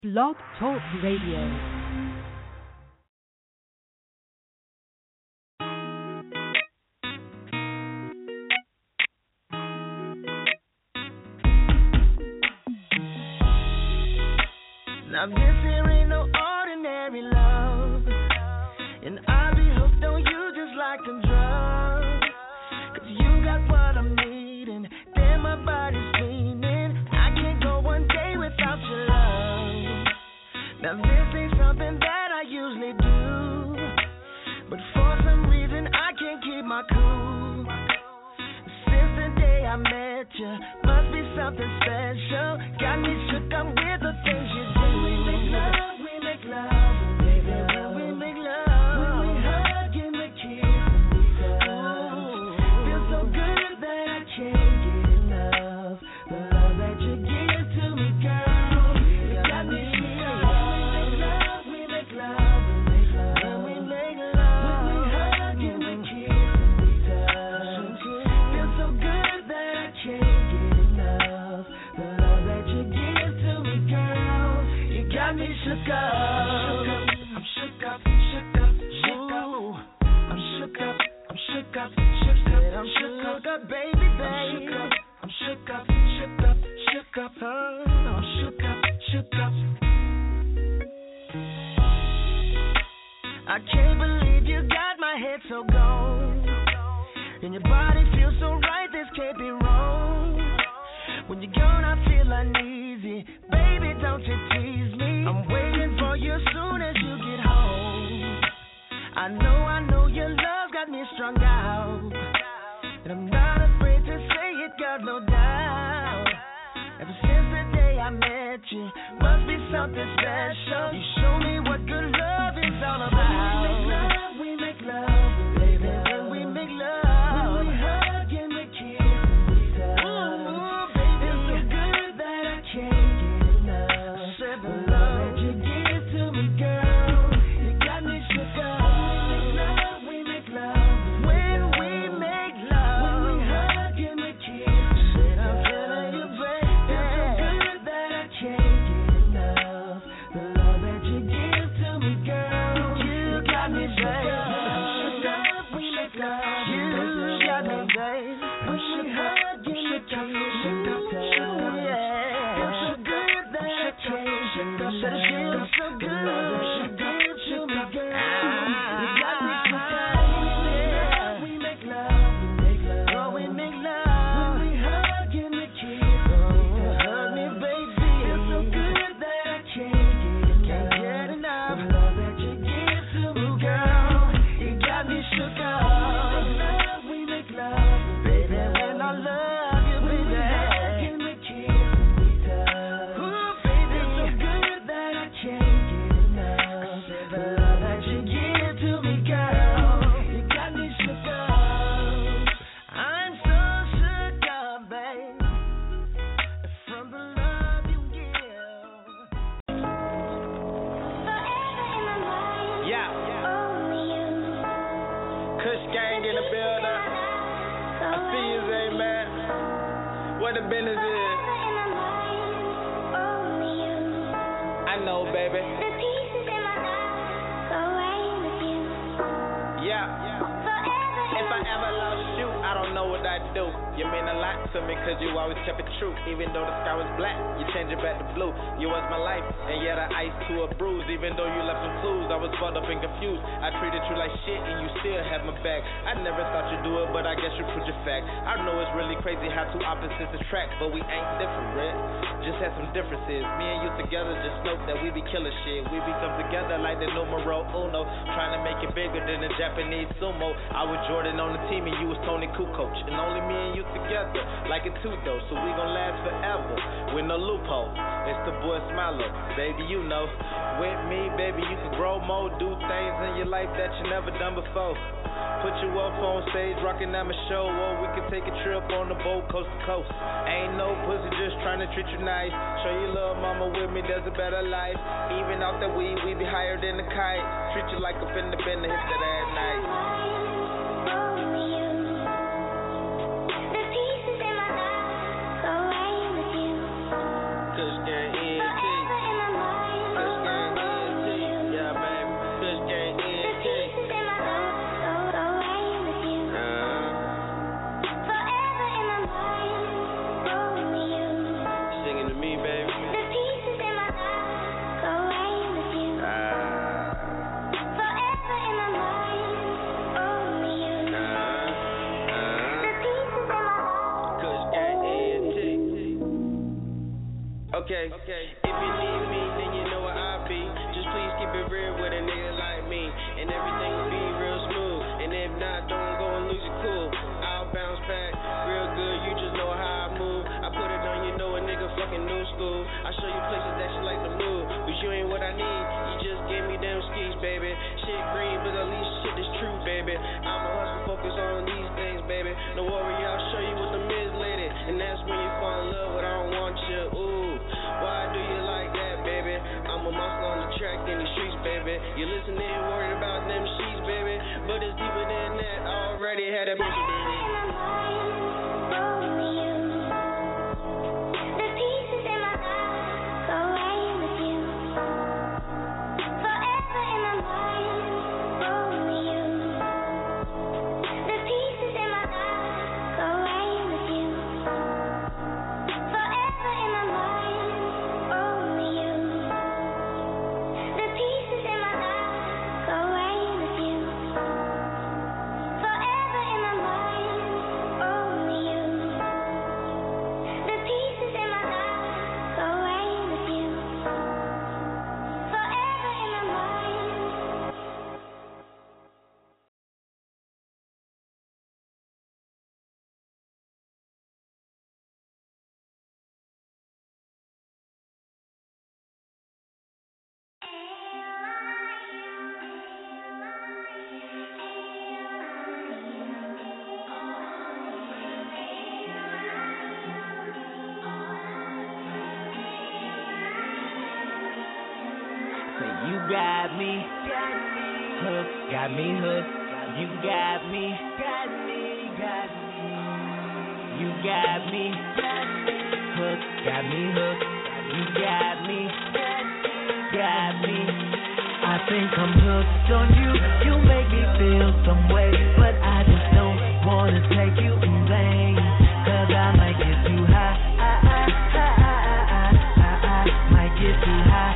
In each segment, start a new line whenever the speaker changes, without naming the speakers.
Blog Talk Radio.
Now this here ain't no ordinary love, and I be hooked on you just like a drug. 'Cause you got what I'm needing, damn my body's fiending. I can't go one day without your love. Now this ain't something that I usually do, but for some reason I can't keep my cool. Since the day I met you, must be something special. Got me shook up with the things you do. We make love, baby. When we make love, when we hug and we kiss and we touch, feels so good that I can't get enough. The love that you give to me, girl, you got me shook up. We make love, when we make love, when we hug and we kiss and we touch, feels so good that I can't get enough. The love that you give to me, girl, you got me shook up. I'm shook up, shook up, shook up. I'm shook up, I'm shook up, shook up. I'm shook up, baby, baby. I'm shook up, shook up, shook up. I'm shook up, shook up. I can't believe you got my head so gone, and your body feels so right. This can't be wrong. When you're gone, I feel uneasy. Baby, don't you tease me. I'm waiting for you soon as you get home. I know your love got me strung out, and I'm not afraid to say it, got no doubt. Ever since the day I met you, must be something special. You show me what good love is all about. We make love, baby. When we make love, when we hug and we kiss and we touch, baby, it's so good that I can't get enough. The love that you give to me, girl, you got me shook up. We make love, when we make love, when we hug and we kiss. I'm feeling you, baby. It's so good that I can't get enough. The love that you give to me, girl, you got me, baby. I'm shook up. We make love, you got me, baby. I'm shook up, shook up, shook up, shook up, yeah. It's so good that I can't get enough. It feels so good that you give to me, girl. You got me shook up. We make love, we make love, oh, we make love. When we hug and we kiss, hug me, baby. Feels so good that I can't get enough. The love that you give to me, girl, you got me shook up. We make love, baby. When I love you, baby, hug and we kiss and we touch. Ooh, baby, it's so good that I can't get enough. The love that you give to me, girl, you got me shook up. I'm so shook up, babe, from the love you give.
Yeah, Kush gang in the building. I see you, Zay, man. What the business is? I know, baby. Yeah. If I ever lost you, I don't know what I'd do. You mean a lot to me cause you always kept it true. Even though the sky was black, you changed it back to blue. You was my life, and yet I iced to a bruise. Even though you left some clues, I was fucked up and confused. I treated you like shit and you still had my back. I never thought you'd do it, but I guess you proved your fact. I know it's really crazy how two opposites attract, but we ain't different. Just had some differences. Me and you together, just know that we be killing shit. We become together like the numero uno, trying to make it bigger than the Japanese sumo. I was Jordan on the team and you was Tony Kukoc, and only me and you together, like a two-though, so we gon' last forever, with no loophole. It's the boy Smilo, baby, you know. With me, baby, you can grow more, do things in your life that you never done before. Put you up on stage, rockin' at my show, or we can take a trip on the boat, coast to coast. Ain't no pussy, just trying to treat you nice. Show your little mama with me, there's a better life. Even off that weed, we be higher than a kite. Treat you like a fender bender, hit that at night. Kush gang, ENT. Okay. If you need me, then you know where I'll be. Just please keep it real with a nigga like me, and everything will be real smooth. And if not, don't go and lose your cool. I'll bounce back real good. You just know how I move. I put it on, you know a nigga fucking new school. I show you places that you like to move, but you ain't what I need. You just gave me them skis, baby. Shit green, but at least shit is true, baby. I'ma hustle, focus on these things, baby. No worry, I'll show you what the is, lady. And that's when you fall in love with I don't want you. Ooh, why do you like that, baby? I'm a monster on the track in the streets, baby. You listening, worried about them sheets, baby. But it's deeper than that. I already had a bitch, baby.
You got me hooked, got me hooked. You got me, You got me hooked, got me hooked. You got me, I think I'm hooked on you. You make me feel some way, but I just don't wanna take you in vain. 'Cause I might get too high, might get too high.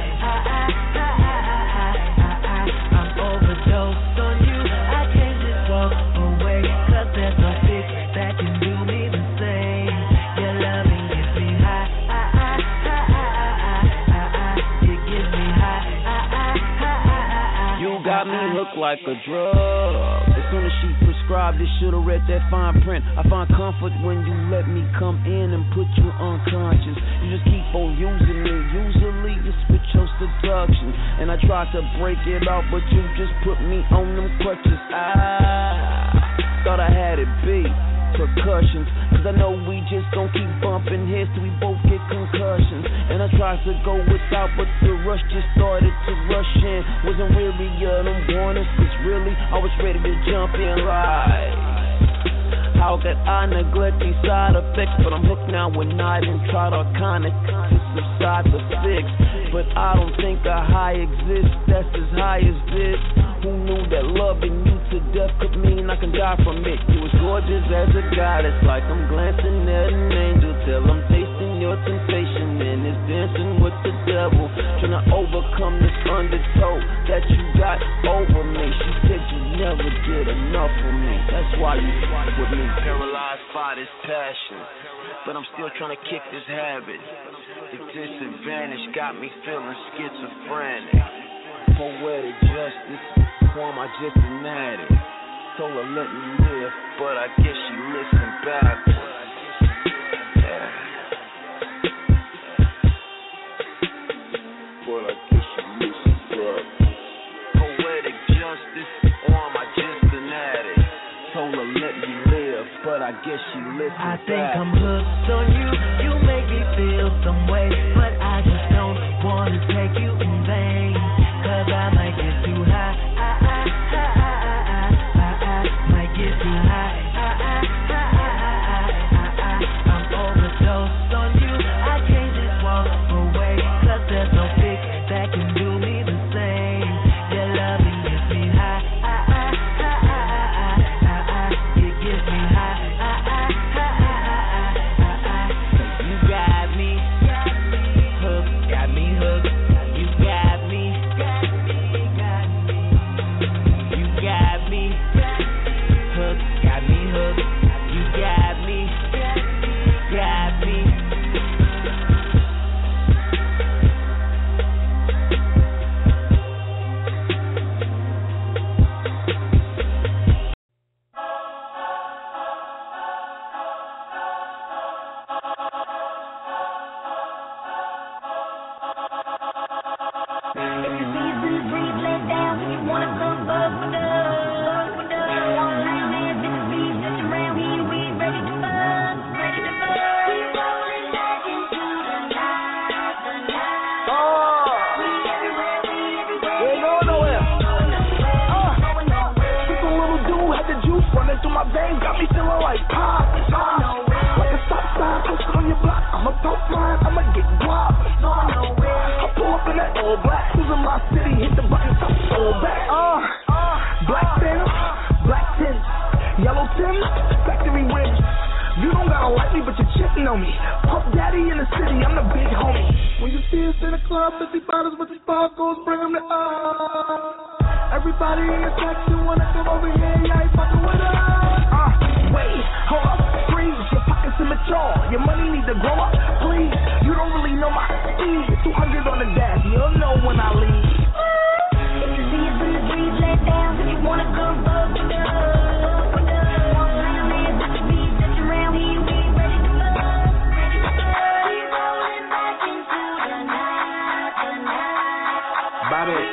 Overdosed on you, I can't just walk away, 'cause there's no fix that can do me the same. Your loving gets me high, it gets me high.
You got me hooked like a drug. As soon as she prescribed it, should've read that fine print. I find comfort when you let me come in and put you unconscious. You just keep on using me, usually it's with your seduction. And I tried to break it off, but you just put me on them crutches. I thought I had it beat, percussions. 'Cause I know we just gon' keep bumping heads till we both get concussions. And I tried to go without, but the rush just started to rush in. Wasn't really them warnings, 'cause really I was ready to jump in like, how could I neglect these side effects? But I'm hooked now when I didn't try to kind of subside to fix. But I don't think a high exists that's as high as this. Who knew that loving you to death could mean I can die from it? You was gorgeous as a goddess, like I'm glancing at an angel. Till I'm tasting your temptation and it's dancing with the devil. Trying to overcome this undertow that you got over me. She said you never get enough of me. That's why you fuck with me. Paralyzed by this passion, but I'm still trying to kick this habit. The disadvantage got me feeling schizophrenic. Poetic justice, who am I just an addict? Told her let me live, but I guess she listened backwards. Yeah. But I guess she listened backwards. Poetic justice, or am I just an addict? Told her let me live, but I guess she listened backwards.
I think I'm hooked on you. You make me feel some way, but I just don't wanna take you in vain. 'Cause I might get too high, might get too high. I'm overdosed on you. I can't just walk away, 'cause there's no fix that can do me the same. Your loving gets me high, it gets me high. You got me hooked, got me hooked. You If you see us in the streets, lay down. If you wanna come fuck with us, one night man, bitch, we just around here, we ready to fuck, ready to fuck. We rolling back into the night, the night. We everywhere, we everywhere.
We ain't going nowhere. Just a little dude had the juice running through my veins, got me feeling like pop. Like a stop sign, posted on your block. I'm a top line, I'ma get guap. I pull up in that all black, who's in my city, hit the button, stop all back. Black Phantom, black tint, yellow Tim, factory rims. You don't gotta like me, but you're checking on me. Puff Daddy in the city, I'm the big homie. When you see us in the club, 50 bottles with the sparkles, bring them to us. Everybody in the section wanna come over here, yeah, ain't fucking with us. Wait, hold up, freeze, your pockets immature, your money need to grow up, please. You don't really know my speed, 200 on the dash, you'll know when I leave.
If you see us in the streets, lay down. If you wanna come fuck with us, one night man, bitch, we just around here, we ready to fuck, ready to fuck. We rolling back into the night, the night.
Bout it.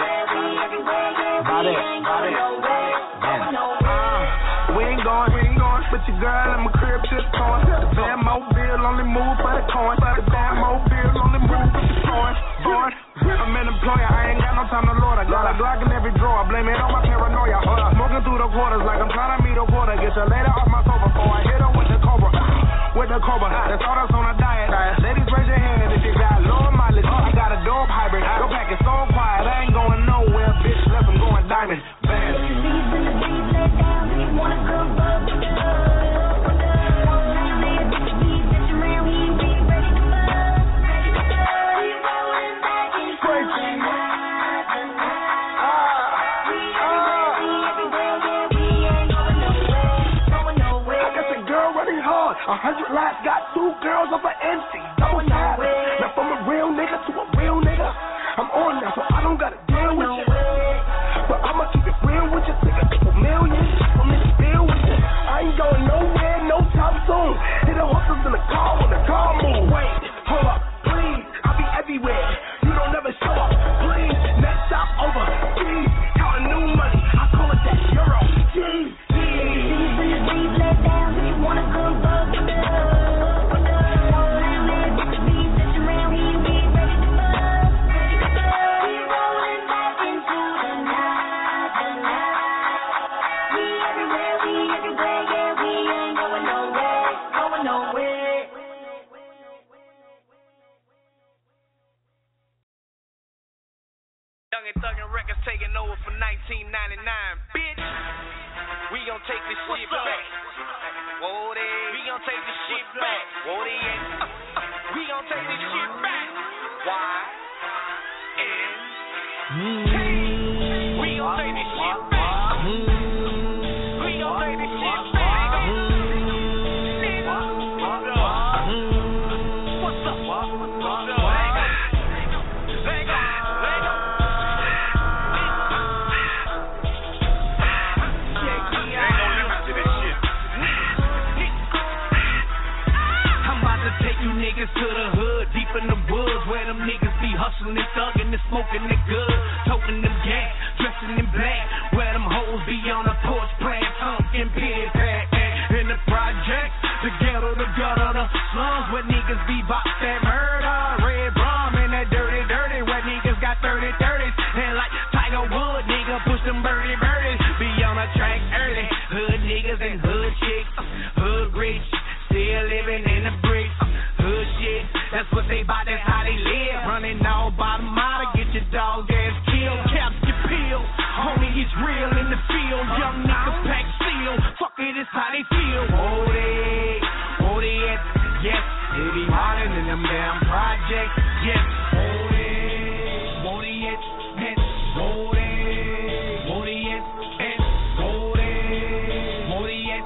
We ain't going, but your girl in my crib just going. The band mobile only move for the coin. The band mobile only move for the coin. Born, I'm an employer, I ain't got no time to lord. I got a Glock in every drawer, blame it on my paranoia. Smoking through the quarters like I'm trying to meet a quarter. Get your lady off my sofa before I hit her with the cobra. That's all that's on a diet. Ladies, raise your hand if you got low mileage. I got a dope hybrid, your pack is so quiet, I ain't going nowhere, bitch, unless I'm going diamond. Bam.
If you see us in the streets, lay down. If you wanna come fuck with us, one night man, bitch, we just around here, we ready to fuck, ready to fuck. We rolling back into the night, the night. We everywhere, yeah, we ain't going nowhere.
I got the girl running hard, 100 laps, got 2 girls over MC, double tap. Now from a real nigga to a real nigga, I'm on now, so I don't gotta deal with you. But I'ma keep it real with you, take a couple million from this bill with you. I ain't going nowhere, no time soon. Hit the hustles in the car when the car move. Wait, hold up, please, I'll be everywhere. You don't never show up, please. Next stop over, please. Counting new money, I call it that euro. Jeez,
Lay down. If you wanna come fuck with us, one night man, bitch, we just around here, we ready to fuck, ready to fuck. We rolling back into the night, the night. We everywhere, yeah, we ain't going nowhere.
Young and Thuggin' Records taking over for 1999, bitch. We gon' take this shit back. Whoa, we gon' take this shit back. Whoa, we gon' take this shit back. Why? We gon' take this shit back. We gon' take this shit back. What's up?
To the hood, deep in the woods, where them niggas be hustling and thugging and smoking it good, toting them gas, dressing in black, where them hoes be on the porch playing pumpkin pig pack. In the project, the ghetto, the gutter, the slums, where niggas be box that murder, red rum and that dirty, where niggas got 30-30s, and like Tiger Wood, nigga push them birdies, be on the track early, hood niggas and hood chicks, hood rich, still living in the bricks. Hood shit, that's what they buy, that's how they live. Running all by the mile to get your dog ass killed. Caps your pill, homie, it's real in the field. Young niggas pack steel, fuck it, it's how they feel. Hold it, yes. They be hiding in them damn projects, yes. Hold it, yes. Hold it, yes. Hold it, yes. Hold it, yes.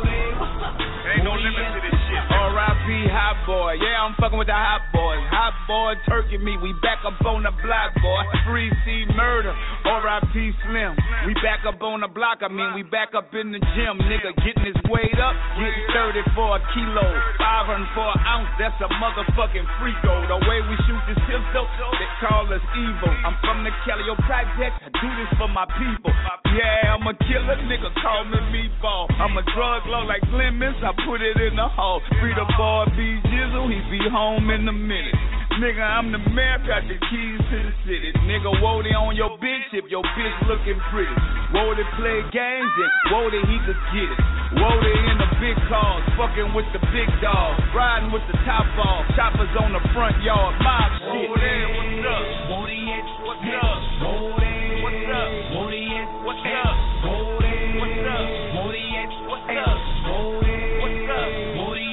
Hot boy, yeah, I'm fucking with the hot boys. Hot
boy, turkey meat. We back up on the block, boy. Free C murder, R.I.P. Slim. We back up on the block, we back up in the gym. Nigga getting his weight up, getting 30 for a kilo, 500 for an ounce, that's a motherfucking freako. The way we shoot this pistol, they call us evil. I'm from the Calio Project, I do this for my people. Yeah, I'm a killer, nigga, call me Meatball. I'm a drug lord like Clemens, I put it in the hole. Free the boy B Jizzle, he be home in a minute. Nigga, I'm the mayor, got the keys to the city. Nigga, Wody on your bitch if your bitch looking pretty. Wody play games and Wody he could get it. Wody in the big cars, fucking with the big dogs, riding with the top off, choppers on the front yard, mob shit. Wody, what's up? Wody, what's up? Wody, what's up? Wody, what's up? Wody, what's up? Wody, what's up? Wody, what's up? Wody,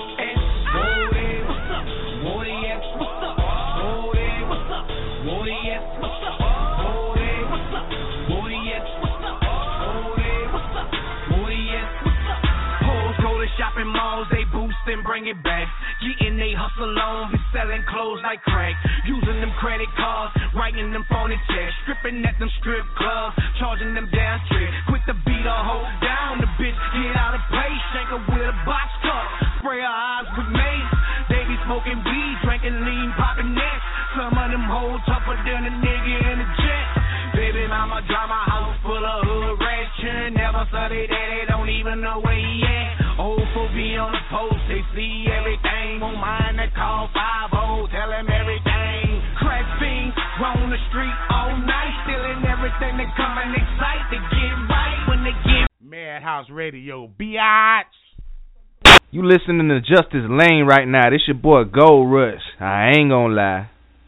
shopping malls, they boost and bring it back. Getting they hustle on, be selling clothes like crack. Using them credit cards, writing them phony checks. Stripping at them strip clubs, charging them down trick. Quick to beat a hoe down, the bitch get out of place. Shake her with a box cup, spray her eyes with mace. They be smoking weed, drinking lean, popping necks. Some of them hoes tougher than a nigga in a jet. Baby mama drive my house full of hood rats. Never saw they daddy, don't even know where he at. Old folk be on the post, they see everything. On mine, they call 5-0, tell them everything. Crack fiends, roam the street all night, stealing everything they come and excite. They get right when they get
Madhouse Radio, biatch.
You listening to Justice Lane right now. This your boy Gold Rush. I ain't gonna lie.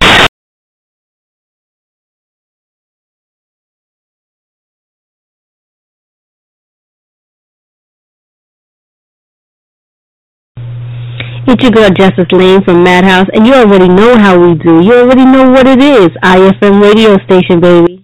It's your girl Justice Lane from Madhouse, and you already know how we do. You already know what it is. IFM radio station, baby.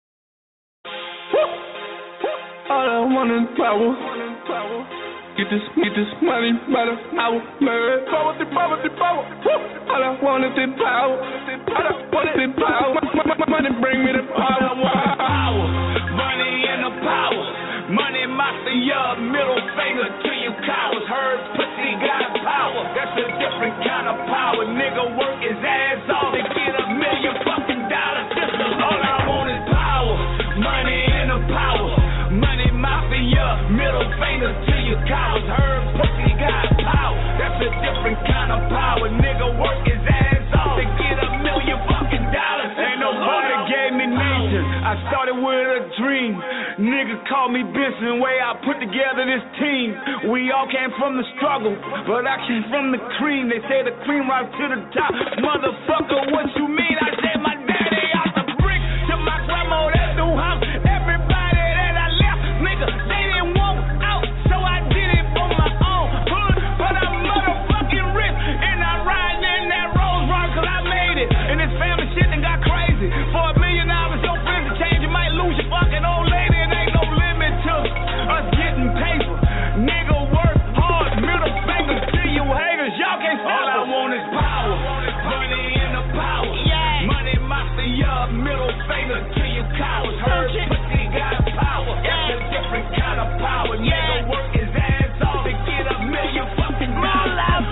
All I want is power. Get this money by the hour, man. Power. All I want is the power. All I want is the power. Money bring me the power.
Power, money and the power. Money mafia, middle finger to you cowards. Heard pussy got power. That's a different kind of power. Nigga work his ass off to get $1 million fucking dollars. All I want is power. Money and the power. Money mafia, middle finger to you cowards. Heard pussy got power. That's a different kind of power. Nigga work his ass off to get $1 million fucking dollars.
Ain't nobody gave me nature. I started with a dream. Niggas call me Benson, way I put together this team. We all came from the struggle, but I came from the cream. They say the cream rise to the top. Motherfucker, what you mean? I said my daddy out the brick to my grandma, that's the house. Everybody that I left, nigga, they didn't want out, so I did it on my own. Hood, but I'm motherfucking rich, and I ride in that Rolls Royce, cause I made it. And this family shit done got crazy. For $1 million, your friends to change, you might lose your fucking old lady. Us getting paper, nigga work hard, middle finger to you haters, y'all can't stop. All I want is power, money and the power, money mafia, middle finger to you cowards. Heard pussy got power, that's a different kind of power. Nigga work his ass off to get $1 million fucking dollars.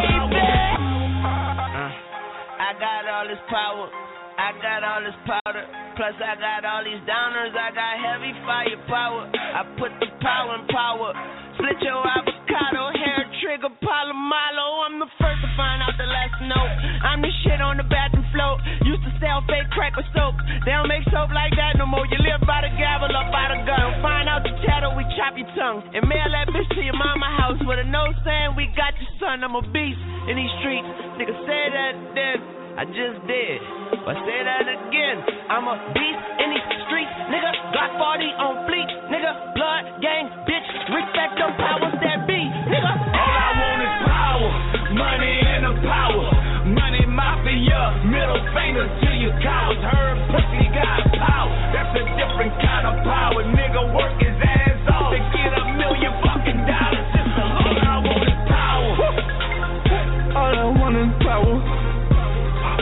I got all this power, I got all this powder, plus I got all these downers, I got heavy firepower. I put the power in power, split your avocado, hair trigger, Palomalo. I'm the first to find out the last note. I'm the shit on the bathroom float. Used to sell fake crack with soap. They don't make soap like that no more. You live by the gavel or by the gun. Find out the tattle, we chop your tongue and mail that bitch to your mama house with a note saying we got your son. I'm a beast in these streets. Nigga say that then I just did, but say that again. I'm a beast in these streets, nigga. Glock 40 on fleet, nigga. Blood gang, bitch. Respect them powers that be, nigga.
All I want is power, money and the power. Money mafia, middle finger to you cowards. Heard pussy got power. That's a different kind of power. Nigga work his ass off to get $1 million fucking dollars. All I want is power.
All I want is power.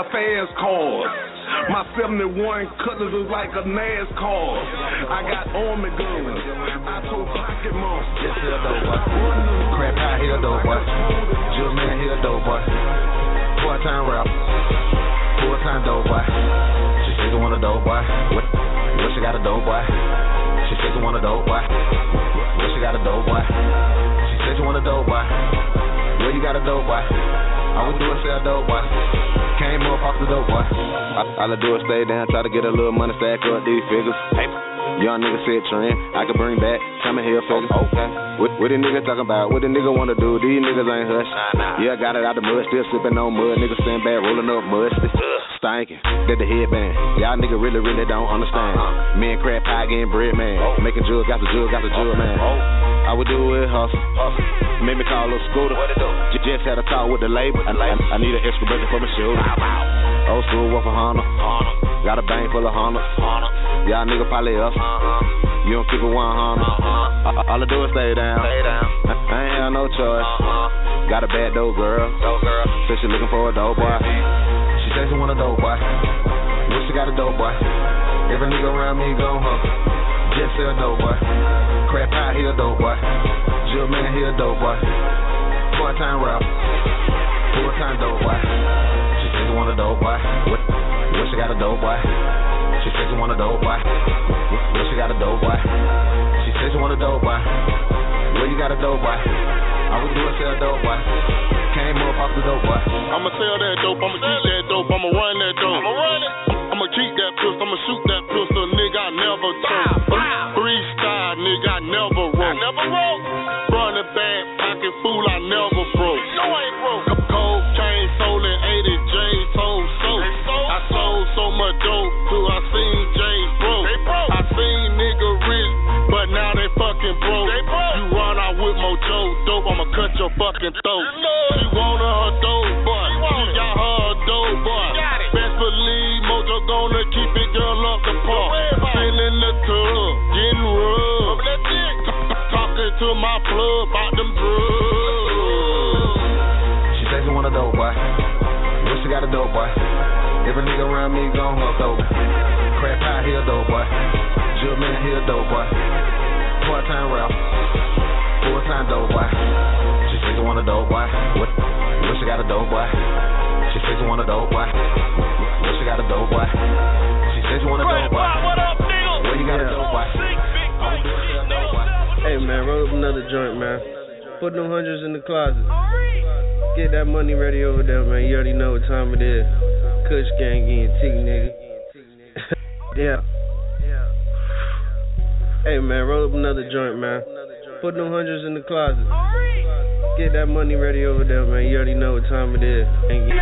drive fast cars. My 71 Cutlass is like a NASCAR. I got army guns. I told pocket monsters.
Yes, here dope boy. Crap out here dope boy. Jewel man here dope boy. Part-time rap. Full-time dope boy. She says you want a dope boy. What she got a dope boy? She says you want a dope boy. What she got a dope boy? She says you want a dope boy. Where you got a dope boy? All we do is sell dope boy. Came up off the dope boy. All I do is stay down, try to get a little money, stack up these figures. Hey, young nigga said trend, I can bring back, come in here figures. Okay. What the nigga talking about? What the nigga wanna do? These niggas ain't hush. Yeah, I got it out the mud, still sipping on mud. Niggas stand back, rolling up musty. Stinking, did the headband. Y'all nigga really don't understand. Me and Crab Pie getting bread, man. Making jewels, got the jewel, man. All we do is hustle. Made me call a little scooter. Just had a talk with the label. I need an extra budget for my shooter. Old school Wolf of Honda. Got a bank full of Honda. Y'all nigga probably us. You don't keep it 100. All I do is stay down. I ain't have no choice. Got a bad dope girl. Said she looking for a dope boy. She said she want a dope boy. Wish she got a dope boy. Every nigga around me gon' hustle. Just sell dope boy. Crap out here dope boy. Jewel man here dope boy. Part-time rap. Full-time dope boy. She said you want a dope boy. Wish she got a dope boy. She said you want a dope boy. Wish she got a dope boy. She said you want a dope boy. Where you got a dope boy? All we do is sell dope boy. Came up off the dope boy.
I'ma sell that dope, I'ma keep that dope, I'ma run that dope. I'ma keep that pistol, I'ma shoot that pistol, nigga, I never told. Freestyle, nigga, I never wrote. Run a bag, pocket fool, I never broke. No, I ain't broke. Cocaine sold in 80 J's, sold so. I sold so much dope, too, I seen J's broke. I seen nigga rich, but now they fucking broke. You run out with Mojo dope, I'ma cut your fucking throat. She wanted her dope, boy. She got her a dope, boy. Best believe Mojo gonna keep it girl up the park. Still in the tub, getting rubbed. Talking to my plug about them drugs.
She says you want a dope boy. Wish she got a dope boy. Every nigga around me gon' hustle. Crap out here dope boy. Jewel man here dope boy. Part-time rap. Full-time dope boy. She says you want a dope boy. Wish she got a dope boy. She says you want a dope boy. Wish she got a dope boy. She says you want a dope boy.
What up, nigga?
Where you got a dope boy?
Hey man, roll up another joint, man. Put them hundreds in the closet. Get that money ready over there, man. You already know what time it is. Kush gang getting tick, nigga. Yeah. Hey man, roll up another joint, man. Put them hundreds in the closet. Get that money ready over there, man. You already know what time it is.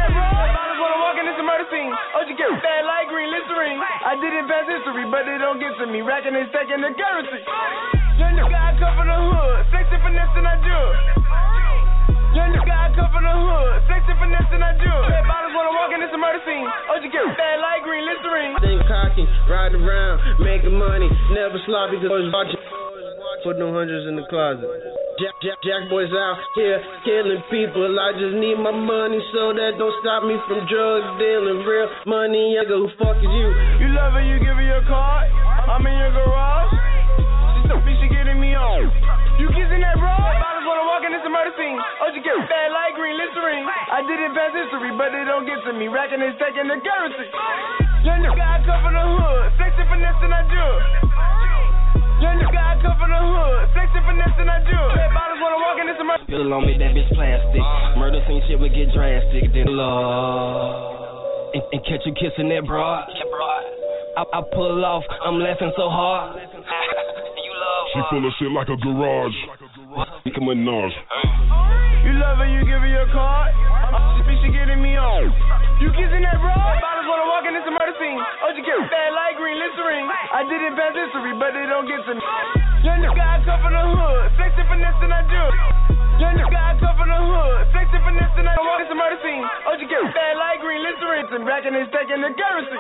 Bad light green Listerine. I did it past history, but it don't get to me. Racking and stacking the currency. Young guy come from the hood, flexing finesse and I do. Young guy come from the hood, flexing finesse and I do. Bad bottles wanna walk in this murder scene. Bad light green Listerine.
Think cocky, ride around, making money, never sloppy cause I was watching. Put them hundreds in the closet. Jack boys out here killing people. I just need my money so that don't stop me from drug dealing. Real money, I go, who fuck is you?
You love her, you give her your card. I'm in your garage. She getting me on. You kissing that bra? Bottles wanna walk in this murder scene. Bad light green Listerine. I did it past history, but it don't get to me. Racking and stacking the currency. Young guy come from the hood, flexing finesse and I do. Young guy come from the hood, flexing finesse and I do. Bad bottles wanna walk in this murder.
Pill on me, that bitch plastic. Murder scene shit would get drastic. Then love and catch you kissing that broad. I pull off, I'm laughing so hard.
She full of shit like a garage. Nicki Minaj.
You love her, you give her your card. She getting me on. You kissing that bra? Bottles wanna walk in this murder scene. Bad light green Listerine. I did it past history, but it don't get to me. Young guy come from the hood, flexing finesse and I do. Young guy come from the hood, flexing finesse and I walk in this murder scene. Bad light green Listerine. And racking and stacking the currency.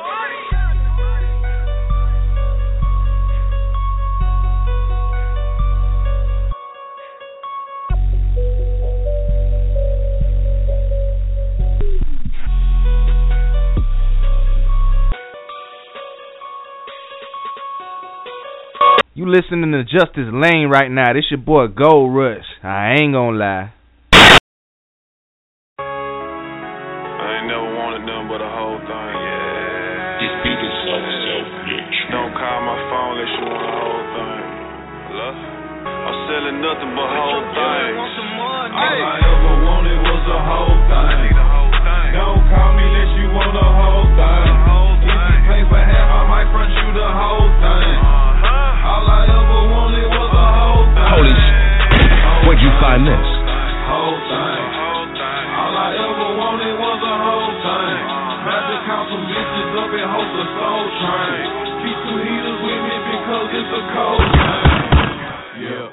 You listening to Justice Lane right now. This your boy Gold Rush. I ain't gonna lie.
I ain't never wanted nothing but a whole thing. Yeah. This beat is so selfish. Don't call my phone unless you want a whole thing. Hello? I'm selling nothing but whole things.
All I ever wanted was a whole thing. Don't call me unless you want a whole thing. If you pay for half, I might front you the whole thing. All I ever wanted was a whole thing.
Holy where'd you find this?
Whole thing. All I ever wanted was a whole thing. About to count some bitches up and host a soul train. Keep two heaters with me because it's a cold thing. Yeah.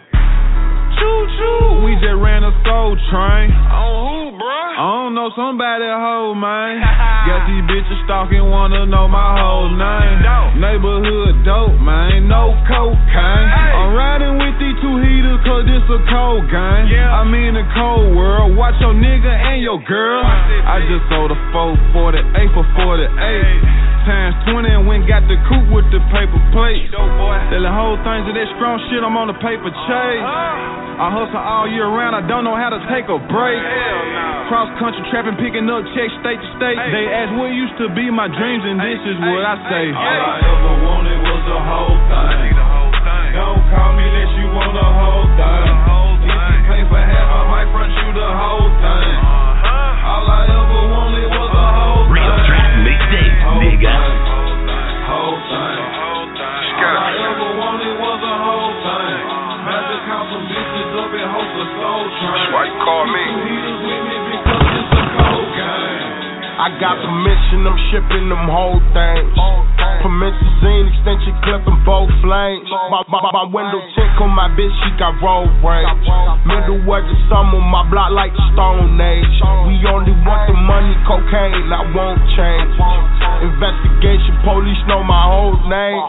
Choo-choo, we just ran a soul train.
On who, bruh?
I don't know, somebody hoe, man. Guess these bitches stalking, wanna know my whole name. Neighborhood dope, man, no cocaine. I'm riding with these two heaters cause this a cold game. I'm in a cold world, watch your nigga and your girl. I just sold a 448 for 48. Times 20 and went got the coupe with the paper plate. Then the whole thing to that strong shit, I'm on the paper chase. I hustle all year round, I don't know how to take a break. Cross country trapping, picking up checks state to state. They ask what used to be my dreams, and this is what I say.
All I ever wanted was a whole thing. Don't call me unless you want a whole thing. If you pay for half, I might front you the whole thing. All I ever wanted was a whole thing.
Real trap mixtape, nigga.
Whole thing. All I ever wanted was a whole thing. About to count some bitches up and host a soul train.
That's why you call me.
Heaters with me because it's a cold game.
I got permission, I'm shipping them whole things. Permission, scene extension, clipping both flames. My window tint on my bitch, she got road rage. Middle of the summer, my block like the Stone Age. We only want the money, cocaine, I won't change. Investigation, police know my whole name.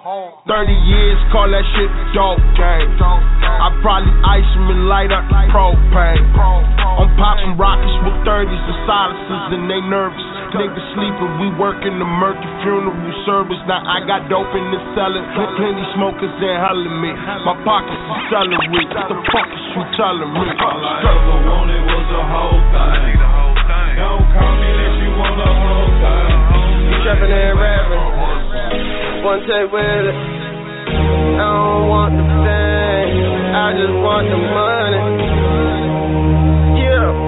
30 years, call that shit dope game. I probably ice them and light up the propane. I'm popping rockets with 30s and silences and they nervous. Niggas sleeping, we working the murky funeral service. Now I got dope in the cellar, plenty smokers and helling me. My pockets is celery. What the fuck is you telling me?
All I ever wanted was a whole thing. Don't call me unless you want a whole thing.
You trapping and rapping, one take with it. I don't want the fame, I just want the money. Yeah.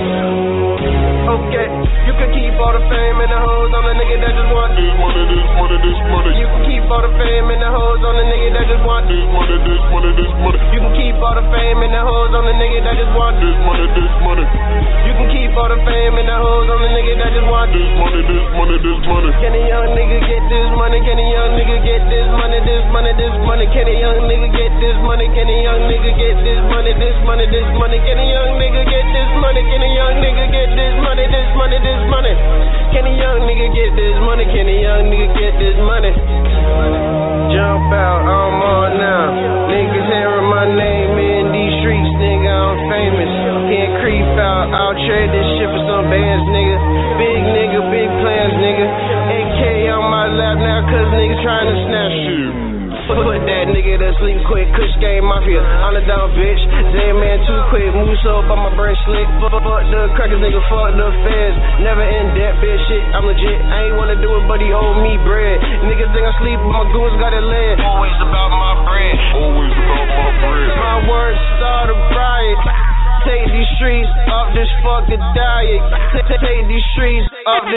Okay, you can keep all the fame and the hoes on the nigga that just want
this money, this money, this money.
You can keep all the fame and the hoes on the nigga that just want
this money, this money, this money.
You can keep all the fame and the hoes on the nigga that just want
this money, this money.
You can keep all the fame and the hoes on the nigga that just want
this money, this money, this money.
Can a young nigga get this money? Can a young nigga get this money? This money, this money. Can a young nigga get this money? Can a young nigga get this money? This money, this money. Can a young nigga get this money? Can a young nigga get this money? This money, this money. Can a young nigga get this money? Can a young nigga get this money? Jump out, I'm on now. Niggas hearing my name in these streets, nigga, I'm famous. Can't creep out, I'll trade this shit for some bands, nigga. Big nigga, big plans, nigga. AK on my lap now, cause niggas trying to snatch you. Put that nigga to sleep quick, Kush Game Mafia, on the down bitch. Z-Man too quick, move so up on my brain slick. Fuck the crackers, nigga, fuck the feds. Never in debt, bitch, shit, I'm legit. I ain't wanna do it, but he owe me bread. Niggas think I sleep, but my goons got it led. Always about my bread.
Always about my bread.
My words start a riot. Take these streets off this fucking diet. Take these streets off this